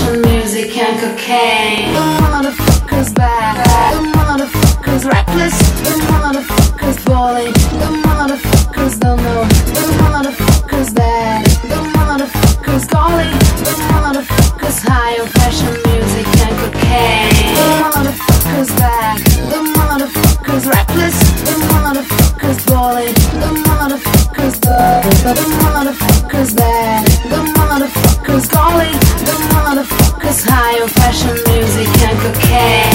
fashion, music and cocaine. The motherfuckers bad, the motherfuckers reckless, the motherfuckers balling, the motherfuckers don't know, the motherfuckers dead, the motherfuckers calling, the motherfuckers high on fashion, music and cocaine. The motherfuckers bad, the motherfuckers reckless, the motherfuckers balling, the motherfuckers dead, the motherfuckers dead, the motherfuckers calling, the motherfuckers high on fashion, music and cocaine.